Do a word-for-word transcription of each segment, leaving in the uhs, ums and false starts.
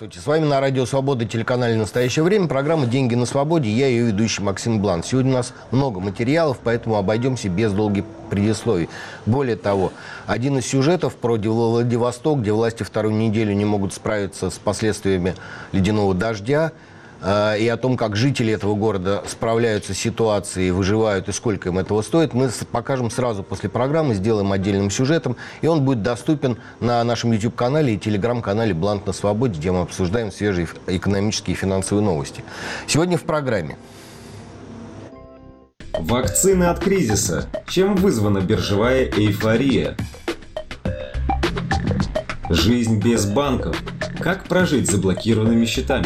Здравствуйте, с вами на Радио Свобода, телеканале «Настоящее время», программа «Деньги на свободе», я ее ведущий Максим Блан. Сегодня у нас много материалов, поэтому обойдемся без долгих предисловий. Более того, один из сюжетов про Владивосток, где власти вторую неделю не могут справиться с последствиями ледяного дождя, и о том, как жители этого города справляются с ситуацией, выживают и сколько им этого стоит, мы покажем сразу после программы, сделаем отдельным сюжетом, и он будет доступен на нашем YouTube-канале и телеграм-канале «Блант на свободе», где мы обсуждаем свежие экономические и финансовые новости. Сегодня в программе. Вакцины от кризиса. Чем вызвана биржевая эйфория? Жизнь без банков. Как прожить с заблокированными счетами?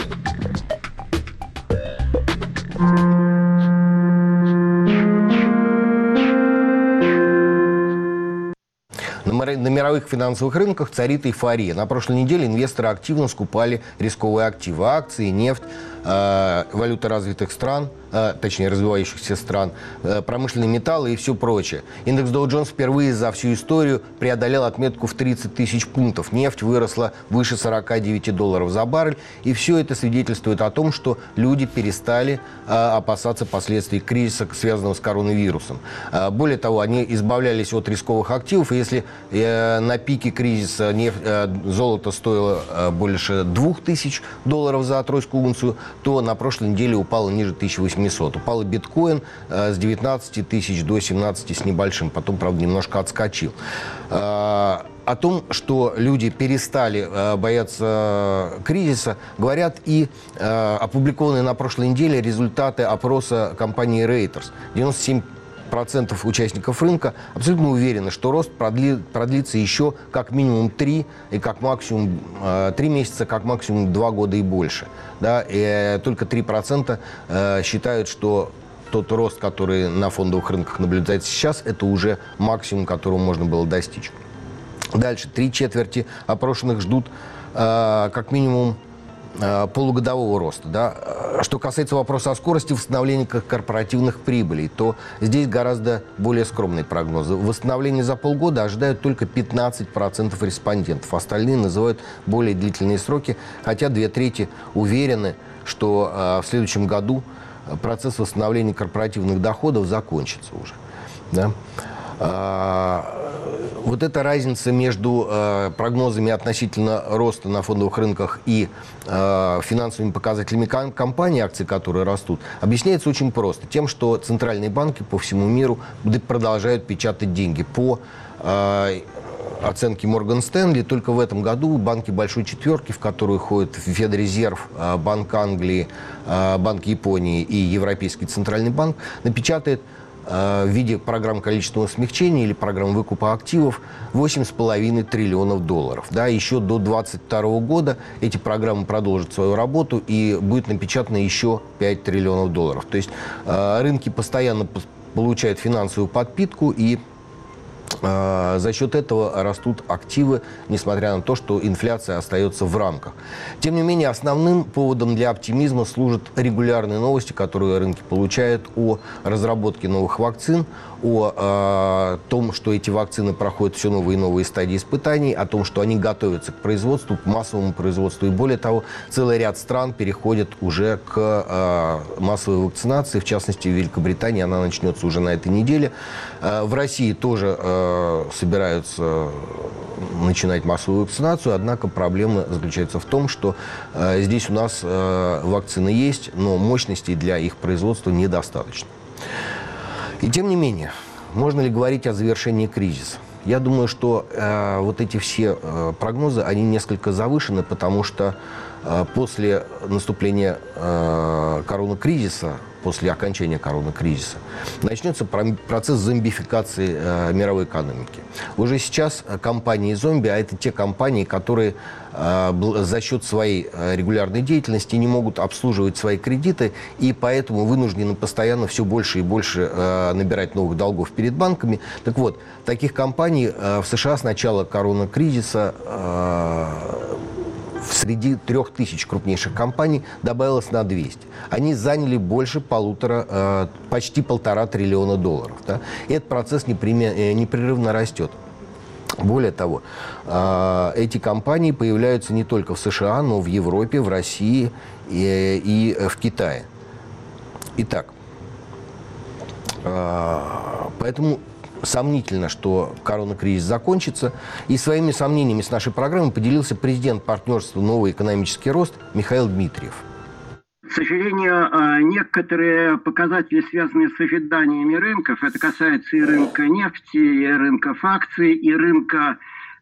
На мировых финансовых рынках царит эйфория. На прошлой неделе инвесторы активно скупали рисковые активы, акции, нефть, э, валюты развитых стран, э, точнее развивающихся стран, э, промышленные металлы и все прочее. Индекс Dow Jones впервые за всю историю преодолел отметку в тридцать тысяч пунктов. Нефть выросла выше сорока девяти долларов за баррель. И все это свидетельствует о том, что люди перестали э, опасаться последствий кризиса, связанного с коронавирусом. Э, более того, они избавлялись от рисковых активов. И если э, на пике кризиса нефть, э, золото стоило э, больше двух тысяч долларов за тройскую унцию, то на прошлой неделе упало ниже тысячи восьмисот. Упал и биткоин э, с девятнадцати тысяч до семнадцати с небольшим. Потом, правда, немножко отскочил. Э, О том, что люди перестали э, бояться кризиса, говорят и э, опубликованные на прошлой неделе результаты опроса компании Reuters. девяносто семь процентов участников рынка абсолютно уверены, что рост продли, продлится еще как минимум три и как максимум э, три месяца, как максимум два года и больше. Да? И э, только три процента э, считают, что тот рост, который на фондовых рынках наблюдается сейчас, это уже максимум, которого можно было достичь. Дальше. Три четверти опрошенных ждут э, как минимум э, полугодового роста. Да? Что касается вопроса о скорости восстановления корпоративных прибылей, то здесь гораздо более скромные прогнозы. Восстановление за полгода ожидают только пятнадцать процентов респондентов. Остальные называют более длительные сроки, хотя две трети уверены, что э, в следующем году процесс восстановления корпоративных доходов закончится уже. Да? Вот эта разница между э, прогнозами относительно роста на фондовых рынках и э, финансовыми показателями ком- компаний, акции которые растут, объясняется очень просто. Тем, что центральные банки по всему миру продолжают печатать деньги. По э, оценке Морган Стэнли, только в этом году банки большой четверки, в которую входят Федрезерв, Банк Англии, Банк Японии и Европейский центральный банк, напечатает в виде программ количественного смягчения или программ выкупа активов восемь с половиной триллионов долларов. Да, еще до две тысячи двадцать второго года эти программы продолжат свою работу и будет напечатано еще пять триллионов долларов. То есть рынки постоянно получают финансовую подпитку, и за счет этого растут активы, несмотря на то, что инфляция остается в рамках. Тем не менее, основным поводом для оптимизма служат регулярные новости, которые рынки получают о разработке новых вакцин, о э, том, что эти вакцины проходят все новые и новые стадии испытаний, о том, что они готовятся к производству, к массовому производству. И более того, целый ряд стран переходит уже к э, массовой вакцинации. В частности, в Великобритании она начнется уже на этой неделе. Э, в России тоже э, собираются начинать массовую вакцинацию, однако проблема заключается в том, что э, здесь у нас э, вакцины есть, но мощностей для их производства недостаточно. И тем не менее, можно ли говорить о завершении кризиса? Я думаю, что э, вот эти все э, прогнозы, они несколько завышены, потому что э, после наступления э, коронакризиса, после окончания коронакризиса, начнется процесс зомбификации э, мировой экономики. Уже сейчас компании-зомби, а это те компании, которые э, за счет своей э, регулярной деятельности не могут обслуживать свои кредиты, и поэтому вынуждены постоянно все больше и больше э, набирать новых долгов перед банками. Так вот, таких компаний э, в США с начала коронакризиса э, среди трех тысяч крупнейших компаний добавилось на двести. Они заняли больше полутора, э, почти полтора триллиона долларов. Да? И этот процесс непрерывно растет. Более того, эти компании появляются не только в США, но и в Европе, в России и, и в Китае. Итак, поэтому сомнительно, что коронакризис закончится. И своими сомнениями с нашей программой поделился президент партнерства «Новый экономический рост» Михаил Дмитриев. К сожалению, некоторые показатели, связанные с ожиданиями рынков, это касается и рынка нефти, и рынков акций, и рынка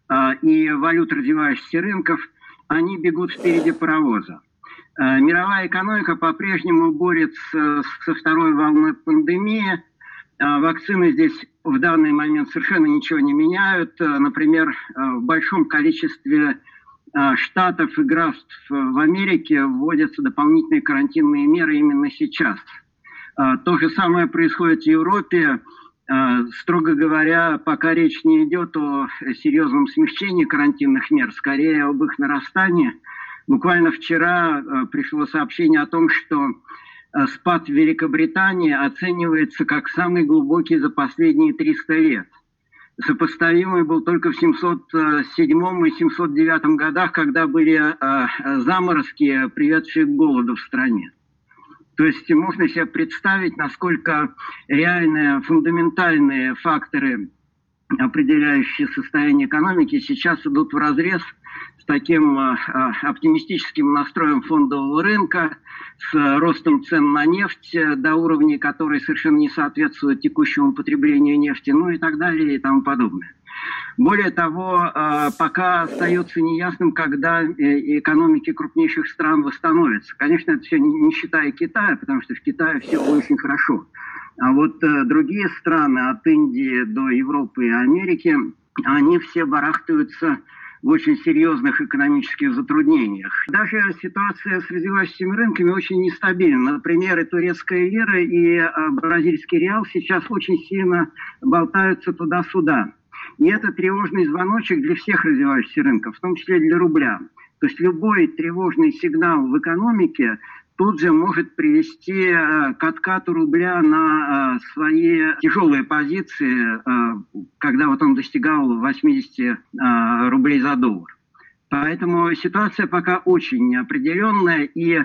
и валют развивающихся рынков, они бегут впереди паровоза. Мировая экономика по-прежнему борется со второй волной пандемии. Вакцины здесь в данный момент совершенно ничего не меняют. Например, в большом количестве штатов и графств в Америке вводятся дополнительные карантинные меры именно сейчас. То же самое происходит в Европе. Строго говоря, пока речь не идет о серьезном смягчении карантинных мер, скорее об их нарастании. Буквально вчера пришло сообщение о том, что спад в Великобритании оценивается как самый глубокий за последние триста лет. Сопоставимый был только в семьсот седьмом и семьсот девятом годах, когда были э, заморозки, приведшие к голоду в стране. То есть можно себе представить, насколько реальные, фундаментальные факторы, определяющие состояние экономики, сейчас идут вразрез с таким э, оптимистическим настроем фондового рынка, с ростом цен на нефть до уровней, которые совершенно не соответствуют текущему потреблению нефти, ну и так далее и тому подобное. Более того, пока остается неясным, когда экономики крупнейших стран восстановятся. Конечно, это все не считая Китая, потому что в Китае все очень хорошо. А вот другие страны, от Индии до Европы и Америки, они все барахтаются в очень серьезных экономических затруднениях. Даже ситуация с развивающимися рынками очень нестабильна. Например, и турецкая лира, и бразильский реал сейчас очень сильно болтаются туда-сюда. И это тревожный звоночек для всех развивающихся рынков, в том числе для рубля. То есть любой тревожный сигнал в экономике тут же может привести к откату рубля на свои тяжелые позиции, когда вот он достигал восемьдесят рублей за доллар. Поэтому ситуация пока очень неопределенная, и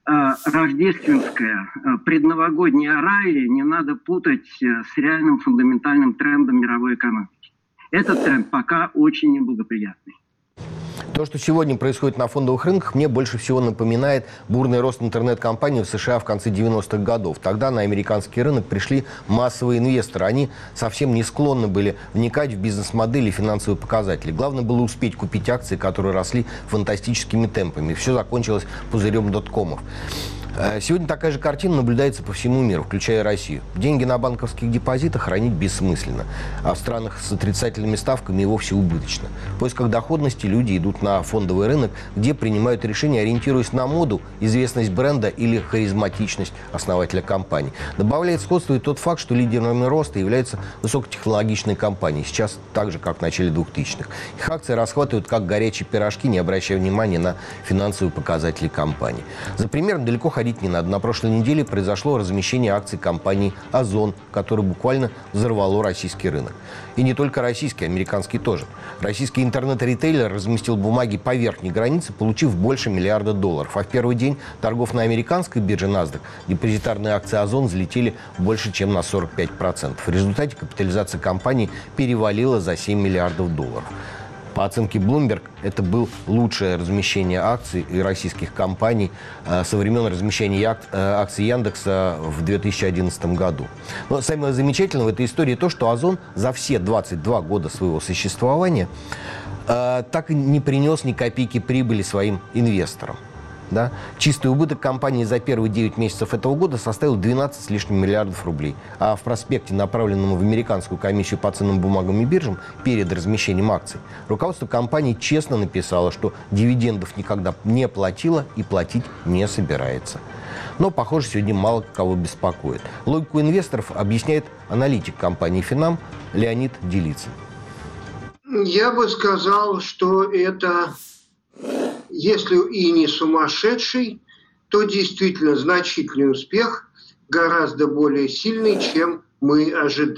рождественское предновогоднее ралли не надо путать с реальным фундаментальным трендом мировой экономики. Этот тренд пока очень неблагоприятный. То, что сегодня происходит на фондовых рынках, мне больше всего напоминает бурный рост интернет-компаний в США в конце девяностых годов. Тогда на американский рынок пришли массовые инвесторы. Они совсем не склонны были вникать в бизнес-модели и финансовые показатели. Главное было успеть купить акции, которые росли фантастическими темпами. Все закончилось пузырем доткомов. Сегодня такая же картина наблюдается по всему миру, включая Россию. Деньги на банковских депозитах хранить бессмысленно, а в странах с отрицательными ставками и вовсе убыточно. В поисках доходности люди идут на фондовый рынок, где принимают решения, ориентируясь на моду, известность бренда или харизматичность основателя компании. Добавляет сходство и тот факт, что лидерами роста являются высокотехнологичные компании, сейчас так же, как в начале двухтысячных. Их акции расхватывают как горячие пирожки, не обращая внимания на финансовые показатели компании. За примером далеко ходить не надо. На прошлой неделе произошло размещение акций компании «Озон», которое буквально взорвало российский рынок. И не только российский, американский тоже. Российский интернет-ритейлер разместил бумаги по верхней границе, получив больше миллиарда долларов. А в первый день торгов на американской бирже NASDAQ депозитарные акции «Озон» взлетели больше, чем на сорок пять процентов. В результате капитализация компании перевалила за семь миллиардов долларов. По оценке Bloomberg, это было лучшее размещение акций и российских компаний э, со времен размещения ак- э, акций Яндекса в две тысячи одиннадцатом году. Но самое замечательное в этой истории то, что Озон за все двадцать два года своего существования э, так и не принес ни копейки прибыли своим инвесторам. Да? Чистый убыток компании за первые девять месяцев этого года составил двенадцать с лишним миллиардов рублей. А в проспекте, направленном в американскую комиссию по ценным бумагам и биржам перед размещением акций, руководство компании честно написало, что дивидендов никогда не платило и платить не собирается. Но, похоже, сегодня мало кого беспокоит. Логику инвесторов объясняет аналитик компании «Финам» Леонид Делицын. Я бы сказал, что это... Если и не сумасшедший, то действительно значительный успех, гораздо более сильный, чем мы ожидали.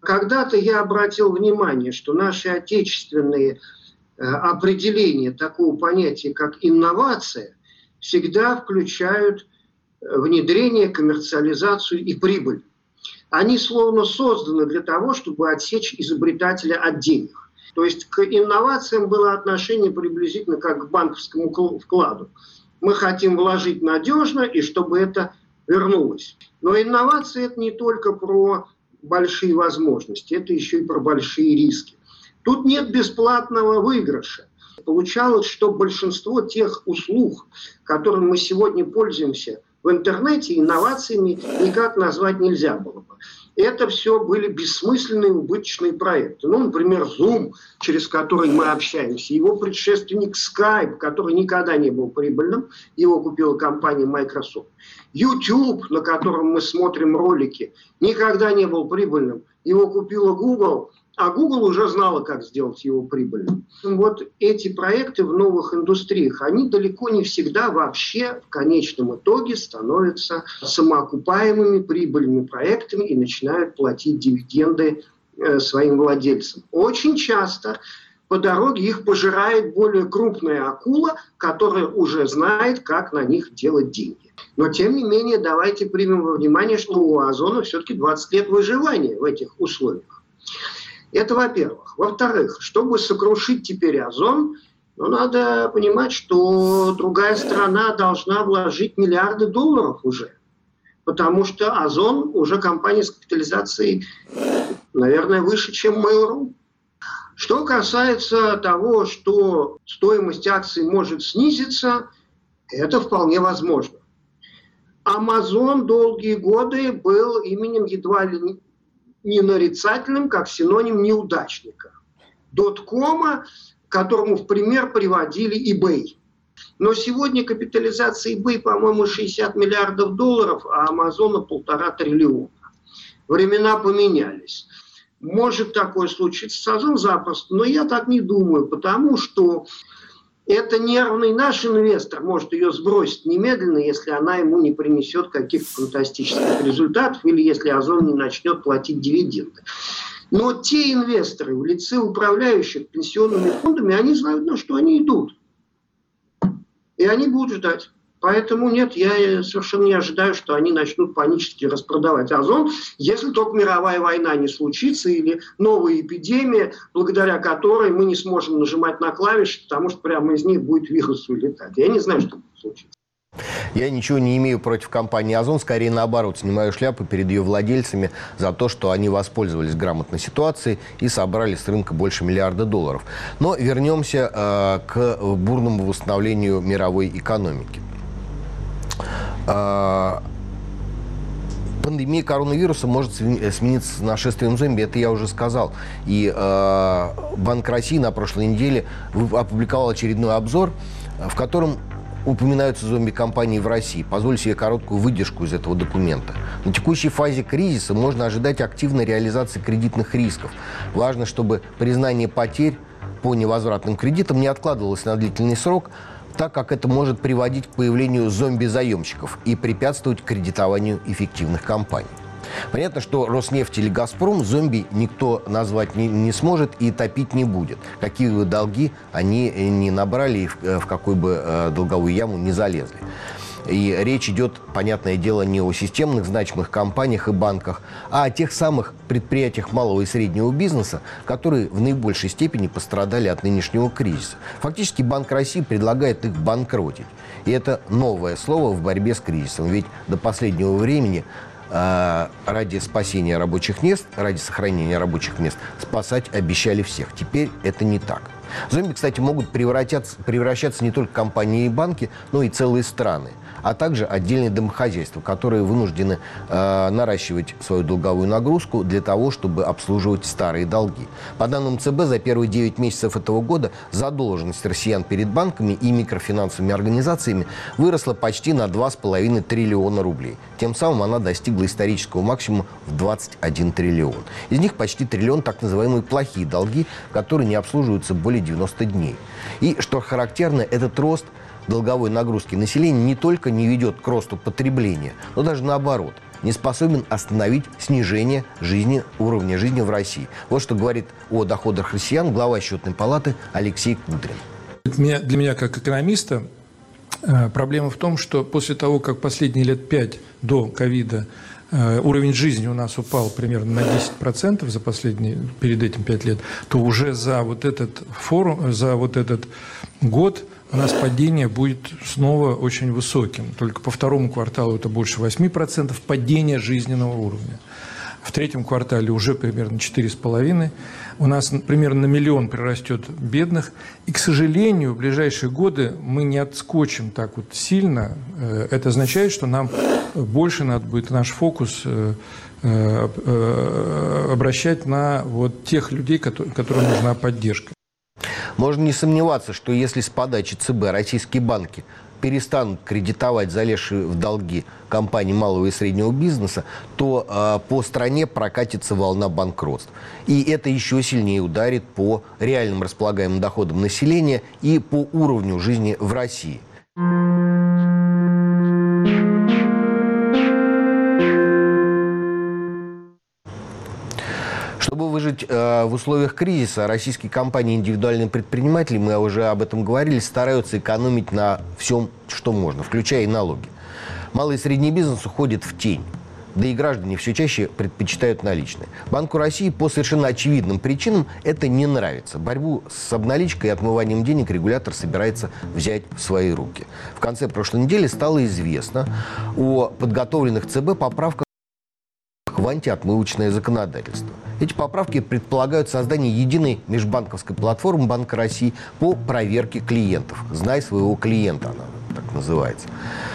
Когда-то я обратил внимание, что наши отечественные э, определения такого понятия, как инновация, всегда включают внедрение, коммерциализацию и прибыль. Они словно созданы для того, чтобы отсечь изобретателя от денег. То есть к инновациям было отношение приблизительно как к банковскому вкладу. Мы хотим вложить надежно, и чтобы это вернулось. Но инновации – это не только про большие возможности, это еще и про большие риски. Тут нет бесплатного выигрыша. Получалось, что большинство тех услуг, которыми мы сегодня пользуемся в интернете, инновациями никак назвать нельзя было бы. Это все были бессмысленные убыточные проекты. Ну, например, Zoom, через который мы общаемся, его предшественник Skype, который никогда не был прибыльным, его купила компания Microsoft. YouTube, на котором мы смотрим ролики, никогда не был прибыльным, его купила Google, а Google уже знала, как сделать его прибыльным. Вот эти проекты в новых индустриях, они далеко не всегда вообще в конечном итоге становятся самоокупаемыми прибыльными проектами и начинают платить дивиденды э, своим владельцам. Очень часто по дороге их пожирает более крупная акула, которая уже знает, как на них делать деньги. Но тем не менее, давайте примем во внимание, что у Озона все-таки двадцать лет выживания в этих условиях. Это во-первых. Во-вторых, чтобы сокрушить теперь Озон, ну, надо понимать, что другая страна должна вложить миллиарды долларов уже. Потому что Озон уже компания с капитализацией, наверное, выше, чем Mail.ru. Что касается того, что стоимость акций может снизиться, это вполне возможно. Amazon долгие годы был именем едва ли не не нарицательным, как синоним неудачника. Доткома, которому в пример приводили eBay. Но сегодня капитализация eBay, по-моему, шестьдесят миллиардов долларов, а Амазона полтора триллиона. Времена поменялись. Может такое случиться с Озон запросто, но я так не думаю, потому что это нервный наш инвестор может ее сбросить немедленно, если она ему не принесет каких-то фантастических результатов или если Озон не начнет платить дивиденды. Но те инвесторы в лице управляющих пенсионными фондами, они знают, на что они идут. И они будут ждать. Поэтому нет, я совершенно не ожидаю, что они начнут панически распродавать Озон, если только мировая война не случится или новая эпидемия, благодаря которой мы не сможем нажимать на клавиши, потому что прямо из них будет вирус улетать. Я не знаю, что будет случиться. Я ничего не имею против компании «Озон», скорее наоборот, снимаю шляпу перед ее владельцами за то, что они воспользовались грамотной ситуацией и собрали с рынка больше миллиарда долларов. Но вернемся э, к бурному восстановлению мировой экономики. Пандемия коронавируса может смениться нашествием зомби, это я уже сказал. И э, Банк России на прошлой неделе опубликовал очередной обзор, в котором упоминаются зомби-компании в России. Позволю себе короткую выдержку из этого документа. На текущей фазе кризиса можно ожидать активной реализации кредитных рисков. Важно, чтобы признание потерь по невозвратным кредитам не откладывалось на длительный срок, так как это может приводить к появлению зомби-заемщиков и препятствовать кредитованию эффективных компаний. Понятно, что Роснефть или Газпром зомби никто назвать не, не сможет и топить не будет. Какие бы долги они не набрали и в, в какой бы э, долговую яму не залезли. И речь идет, понятное дело, не о системных значимых компаниях и банках, а о тех самых предприятиях малого и среднего бизнеса, которые в наибольшей степени пострадали от нынешнего кризиса. Фактически Банк России предлагает их банкротить. И это новое слово в борьбе с кризисом. Ведь до последнего времени э, ради спасения рабочих мест, ради сохранения рабочих мест спасать обещали всех. Теперь это не так. Зомби, кстати, могут превращаться, превращаться не только компании и банки, но и целые страны, а также отдельные домохозяйства, которые вынуждены э, наращивать свою долговую нагрузку для того, чтобы обслуживать старые долги. По данным ЦБ, за первые девять месяцев этого года задолженность россиян перед банками и микрофинансовыми организациями выросла почти на два с половиной триллиона рублей. Тем самым она достигла исторического максимума в двадцать один триллион. Из них почти триллион так называемые плохие долги, которые не обслуживаются более девяноста дней. И, что характерно, этот рост долговой нагрузки населения не только не ведет к росту потребления, но даже наоборот, не способен остановить снижение жизни, уровня жизни в России. Вот что говорит о доходах россиян глава Счетной палаты Алексей Кудрин. Для меня, для меня как экономиста, проблема в том, что после того, как последние лет пять до ковида уровень жизни у нас упал примерно на десять процентов за последние, перед этим пять лет, то уже за вот этот форум, за вот этот год у нас падение будет снова очень высоким. Только по второму кварталу это больше восемь процентов падения жизненного уровня. В третьем квартале уже примерно четыре с половиной. У нас примерно на миллион прирастет бедных. И, к сожалению, в ближайшие годы мы не отскочим так вот сильно. Это означает, что нам больше надо будет наш фокус обращать на вот тех людей, которым нужна поддержка. Можно не сомневаться, что если с подачи ЦБ российские банки перестанут кредитовать залезшие в долги компании малого и среднего бизнеса, то э, по стране прокатится волна банкротств. И это еще сильнее ударит по реальным располагаемым доходам населения и по уровню жизни в России. Чтобы выжить э, в условиях кризиса, российские компании и индивидуальные предприниматели, мы уже об этом говорили, стараются экономить на всем, что можно, включая и налоги. Малый и средний бизнес уходит в тень, да и граждане все чаще предпочитают наличные. Банку России по совершенно очевидным причинам это не нравится. Борьбу с обналичкой и отмыванием денег регулятор собирается взять в свои руки. В конце прошлой недели стало известно о подготовленных ЦБ поправках в антиотмывочное законодательство. Эти поправки предполагают создание единой межбанковской платформы Банка России по проверке клиентов. «Знай своего клиента» она так называется.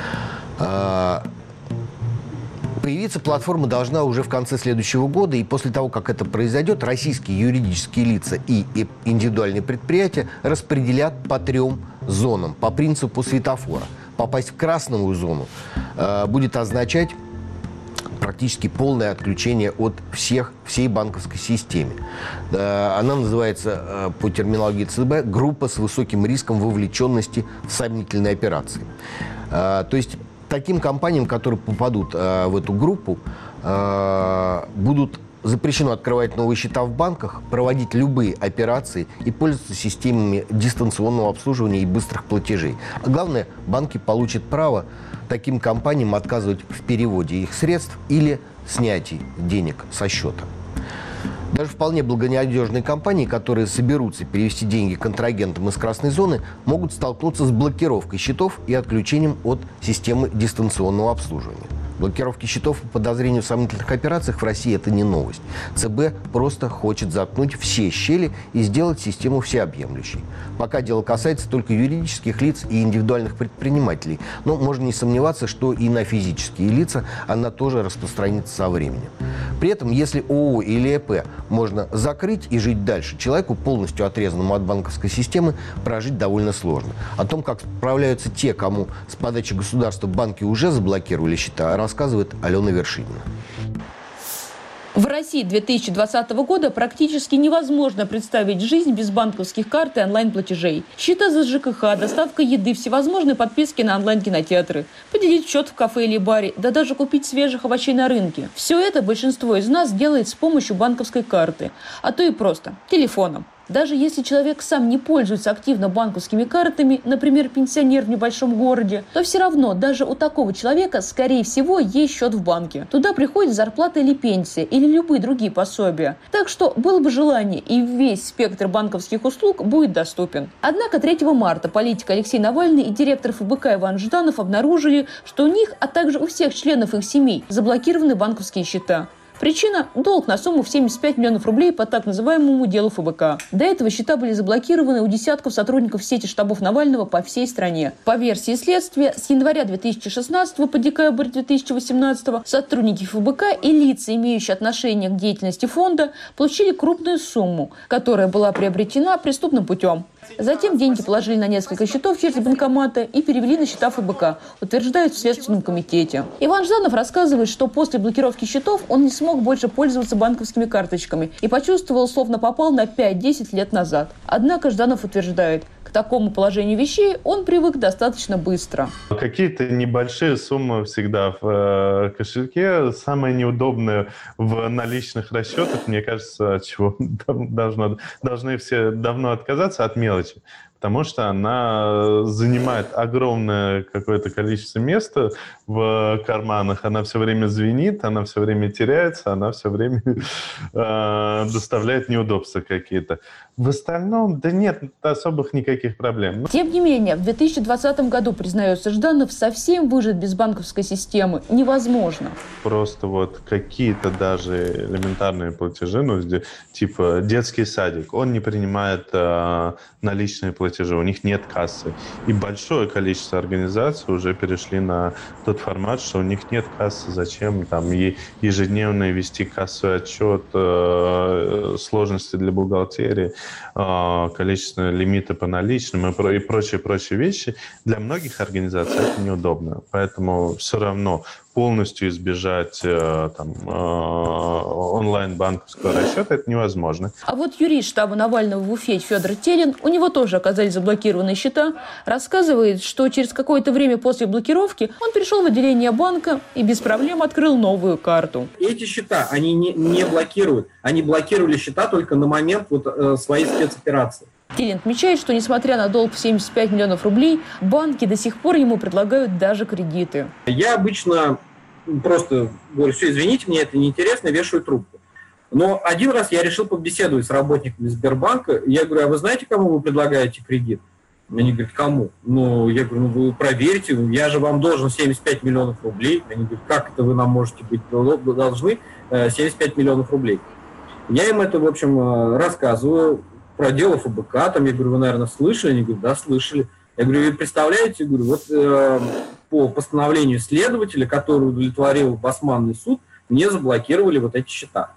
Появиться платформа должна уже в конце следующего года, и после того, как это произойдет, российские юридические лица и индивидуальные предприятия распределят по трем зонам, по принципу светофора. Попасть в красную зону будет означать практически полное отключение от всех, всей банковской системы. Она называется по терминологии ЦБ «группа с высоким риском вовлеченности в сомнительные операции». То есть таким компаниям, которые попадут в эту группу, будут запрещено открывать новые счета в банках, проводить любые операции и пользоваться системами дистанционного обслуживания и быстрых платежей. А главное, банки получат право таким компаниям отказывать в переводе их средств или снятии денег со счета. Даже вполне благонадежные компании, которые соберутся перевести деньги контрагентам из красной зоны, могут столкнуться с блокировкой счетов и отключением от системы дистанционного обслуживания. Блокировки счетов по подозрению в сомнительных операциях в России – это не новость. ЦБ просто хочет заткнуть все щели и сделать систему всеобъемлющей. Пока дело касается только юридических лиц и индивидуальных предпринимателей. Но можно не сомневаться, что и на физические лица она тоже распространится со временем. При этом, если ООО или ЭП можно закрыть и жить дальше, человеку, полностью отрезанному от банковской системы, прожить довольно сложно. О том, как справляются те, кому с подачи государства банки уже заблокировали счета, рассказывает Алена Вершинина. В России две тысячи двадцатого года практически невозможно представить жизнь без банковских карт и онлайн-платежей. Счета за ЖКХ, доставка еды, всевозможные подписки на онлайн-кинотеатры, поделить счет в кафе или баре, да даже купить свежих овощей на рынке. Все это большинство из нас делает с помощью банковской карты, а то и просто телефоном. Даже если человек сам не пользуется активно банковскими картами, например, пенсионер в небольшом городе, то все равно даже у такого человека, скорее всего, есть счет в банке. Туда приходит зарплата или пенсия, или любые другие пособия. Так что было бы желание, и весь спектр банковских услуг будет доступен. Однако третьего марта политик Алексей Навальный и директор эф бэ ка Иван Жданов обнаружили, что у них, а также у всех членов их семей, заблокированы банковские счета. Причина – долг на сумму в семьдесят пять миллионов рублей по так называемому делу эф бэ ка. До этого счета были заблокированы у десятков сотрудников сети штабов Навального по всей стране. По версии следствия, с января две тысячи шестнадцатого по декабрь две тысячи восемнадцатого сотрудники эф бэ ка и лица, имеющие отношение к деятельности фонда, получили крупную сумму, которая была приобретена преступным путем. Затем деньги положили на несколько счетов через банкоматы и перевели на счета эф бэ ка, утверждают в Следственном комитете. Иван Жданов рассказывает, что после блокировки счетов он не смог смог больше пользоваться банковскими карточками и почувствовал, словно попал на пять-десять лет назад. Однако Жданов утверждает, к такому положению вещей он привык достаточно быстро. Какие-то небольшие суммы всегда в э, кошельке. Самое неудобное в наличных расчетах, мне кажется, от чего должно, должны все давно отказаться, от мелочи. Потому что она занимает огромное какое-то количество места в карманах, она все время звенит, она все время теряется, она все время э, доставляет неудобства какие-то. В остальном, да нет особых никаких проблем. Тем не менее, в две тысячи двадцатом году, признается Жданов, совсем выжить без банковской системы невозможно. Просто вот какие-то даже элементарные платежи, ну, типа детский садик, он не принимает э, наличные платежи, у них нет кассы. И большое количество организаций уже перешли на тот формат, что у них нет кассы. Зачем там ежедневно вести кассовый отчет, э, сложности для бухгалтерии, э, количество лимита по наличным и, про, и прочие-прочие вещи. Для многих организаций это неудобно. Поэтому все равно полностью избежать э, там, э, онлайн-банковского расчета это невозможно. А вот юрист штаба Навального в Уфе Федор Телин, у него тоже оказались заблокированные счета, рассказывает, что через какое-то время после блокировки он пришел в отделение банка и без проблем открыл новую карту. Эти счета, они не, не блокируют. Они блокировали счета только на момент вот, э, своей спецоперации. Телин отмечает, что несмотря на долг в семьдесят пять миллионов рублей, банки до сих пор ему предлагают даже кредиты. Я обычно просто говорю, все, извините, мне это неинтересно, вешаю трубку. Но один раз я решил побеседовать с работниками Сбербанка. Я говорю, а вы знаете, кому вы предлагаете кредит? Они говорят, кому? Ну, я говорю, ну вы проверьте, я же вам должен семьдесят пять миллионов рублей. Они говорят, как это вы нам можете быть должны семьдесят пять миллионов рублей? Я им это, в общем, рассказываю про дело эф бэ ка. Там, я говорю, вы, наверное, слышали? Они говорят, да, слышали. Я говорю, вы представляете, я говорю, вот э, по постановлению следователя, который удовлетворил Басманный суд, мне заблокировали вот эти счета.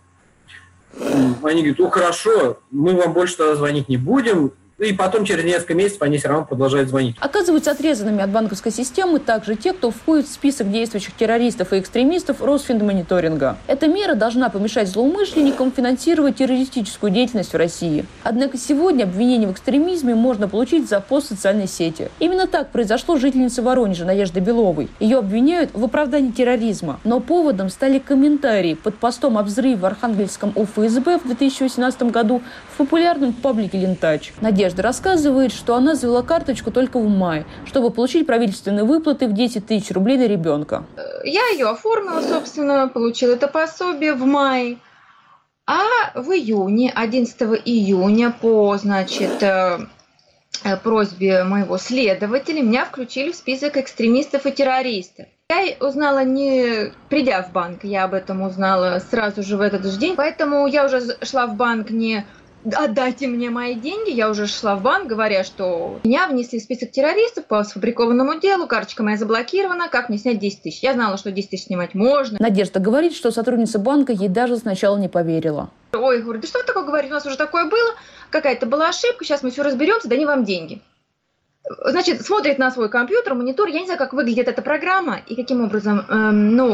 Они говорят, о, хорошо, мы вам больше тогда звонить не будем. И потом через несколько месяцев они все равно продолжают звонить. Оказываются отрезанными от банковской системы также те, кто входит в список действующих террористов и экстремистов Росфинмониторинга. Эта мера должна помешать злоумышленникам финансировать террористическую деятельность в России. Однако сегодня обвинение в экстремизме можно получить за пост в социальной сети. Именно так произошло с жительницей Воронежа Надеждой Беловой. Ее обвиняют в оправдании терроризма. Но поводом стали комментарии под постом о взрыве в Архангельском у эф эс бэ в две тысячи восемнадцатом году в популярном паблике «Лентач». Надежда рассказывает, что она завела карточку только в мае, чтобы получить правительственные выплаты в десять тысяч рублей на ребенка. Я ее оформила, собственно, получила это пособие в мае. А в июне, одиннадцатого июня, по, значит, просьбе моего следователя, меня включили в список экстремистов и террористов. Я узнала, не придя в банк, я об этом узнала сразу же в этот же день. Поэтому я уже шла в банк не «отдайте мне мои деньги», я уже шла в банк, говоря, что меня внесли в список террористов по сфабрикованному делу, карточка моя заблокирована, как мне снять десять тысяч? Я знала, что десять тысяч снимать можно. Надежда говорит, что сотрудница банка ей даже сначала не поверила. Ой, говорю, да что вы такое говорите, у нас уже такое было, какая-то была ошибка, сейчас мы все разберемся, дадим вам деньги. Значит, смотрит на свой компьютер, монитор, я не знаю, как выглядит эта программа и каким образом, эм, ну,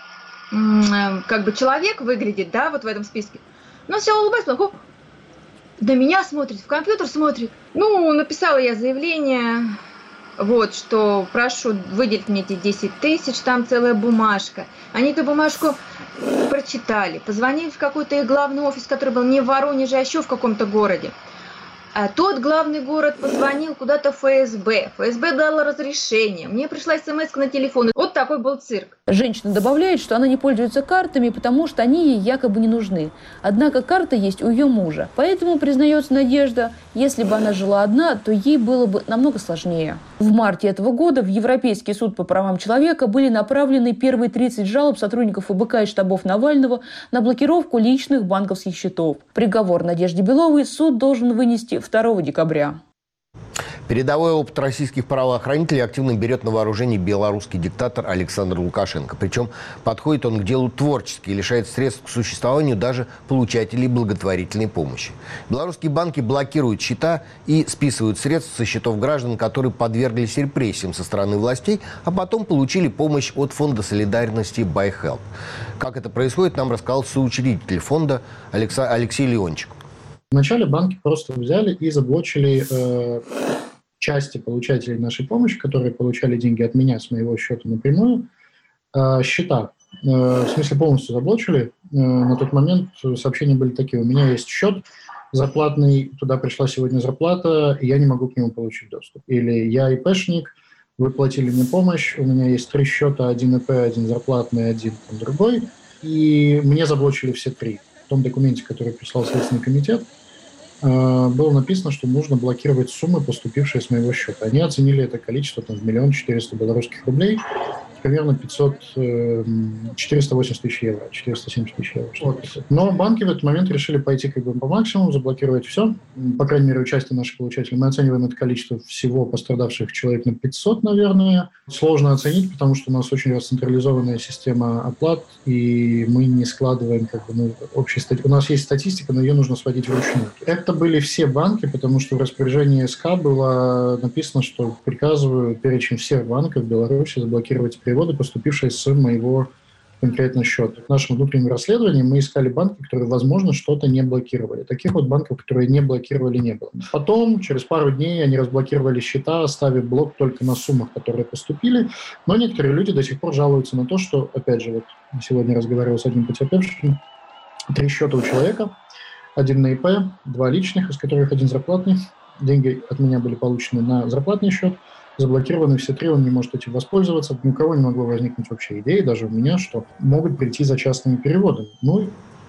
эм, как бы человек выглядит, да, вот в этом списке. Но все улыбается, говорю, на меня смотрит, в компьютер смотрит. Ну, написала я заявление, вот, что прошу выделить мне эти десять тысяч, там целая бумажка. Они эту бумажку прочитали, позвонили в какой-то их главный офис, который был не в Воронеже, а еще в каком-то городе. А тот главный город позвонил куда-то в эф эс бэ. эф эс бэ дала разрешение. Мне пришла смс на телефон. Вот такой был цирк. Женщина добавляет, что она не пользуется картами, потому что они ей якобы не нужны. Однако карта есть у ее мужа. Поэтому, признается Надежда, если бы она жила одна, то ей было бы намного сложнее. В марте этого года в Европейский суд по правам человека были направлены первые тридцать жалоб сотрудников эф бэ ка и штабов Навального на блокировку личных банковских счетов. Приговор Надежде Беловой суд должен вынести второго декабря. Передовой опыт российских правоохранителей активно берет на вооружение белорусский диктатор Александр Лукашенко. Причем подходит он к делу творчески и лишает средств к существованию даже получателей благотворительной помощи. Белорусские банки блокируют счета и списывают средства со счетов граждан, которые подверглись репрессиям со стороны властей, а потом получили помощь от фонда солидарности BuyHelp. Как это происходит, нам рассказал соучредитель фонда Алексей Леончик. Вначале банки просто взяли и заблочили э, части получателей нашей помощи, которые получали деньги от меня с моего счета напрямую, э, счета. Э, в смысле, полностью заблочили. Э, на тот момент сообщения были такие: у меня есть счет зарплатный, туда пришла сегодня зарплата, и я не могу к нему получить доступ. Или я ИПшник, вы платили мне помощь, у меня есть три счета, один ИП, один зарплатный, один там, другой, и мне заблочили все три. В том документе, который прислал Следственный комитет, было написано, что нужно блокировать суммы, поступившие с моего счета. Они оценили это количество там, в миллион четыреста белорусских рублей, примерно пятьсот, четыреста восемьдесят тысяч евро, четыреста семьдесят тысяч евро. Вот. Но банки в этот момент решили пойти как бы по максимуму, заблокировать все. По крайней мере, участие наших получателей. Мы оцениваем это количество всего пострадавших человек на пятьсот, наверное. Сложно оценить, потому что у нас очень расцентрализованная система оплат, и мы не складываем как бы, ну, общей стати... У нас есть статистика, но ее нужно сводить вручную. Это были все банки, потому что в распоряжении СК было написано, что приказываю перечень всех банков в Беларуси заблокировать переводы, поступившие с моего конкретно счета. В нашем внутреннем расследовании мы искали банки, которые, возможно, что-то не блокировали. Таких вот банков, которые не блокировали, не было. Потом, через пару дней, они разблокировали счета, оставив блок только на суммах, которые поступили. Но некоторые люди до сих пор жалуются на то, что, опять же, вот сегодня разговаривал с одним потерпевшим, три счета у человека, один на ИП, два личных, из которых один зарплатный. Деньги от меня были получены на зарплатный счет. Заблокированы все три, он не может этим воспользоваться. Ни у кого не могло возникнуть вообще идеи, даже у меня, что могут прийти за частными переводами. Ну,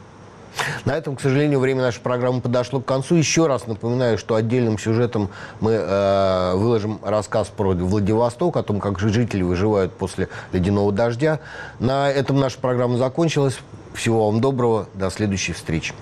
на этом, к сожалению, время нашей программы подошло к концу. Еще раз напоминаю, что отдельным сюжетом мы э, выложим рассказ про Владивосток, о том, как жители выживают после ледяного дождя. На этом наша программа закончилась. Всего вам доброго. До следующей встречи.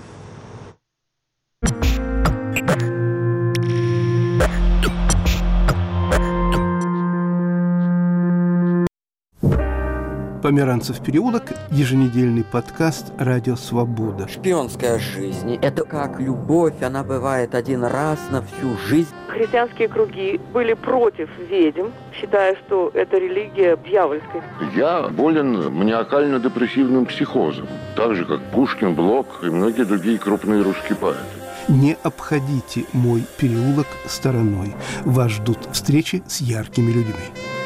Померанцев переулок, еженедельный подкаст «Радио Свобода». Шпионская жизнь – это как любовь, она бывает один раз на всю жизнь. Христианские круги были против ведьм, считая, что это религия дьявольская. Я болен маниакально-депрессивным психозом, так же, как Пушкин, Блок и многие другие крупные русские поэты. Не обходите мой переулок стороной. Вас ждут встречи с яркими людьми.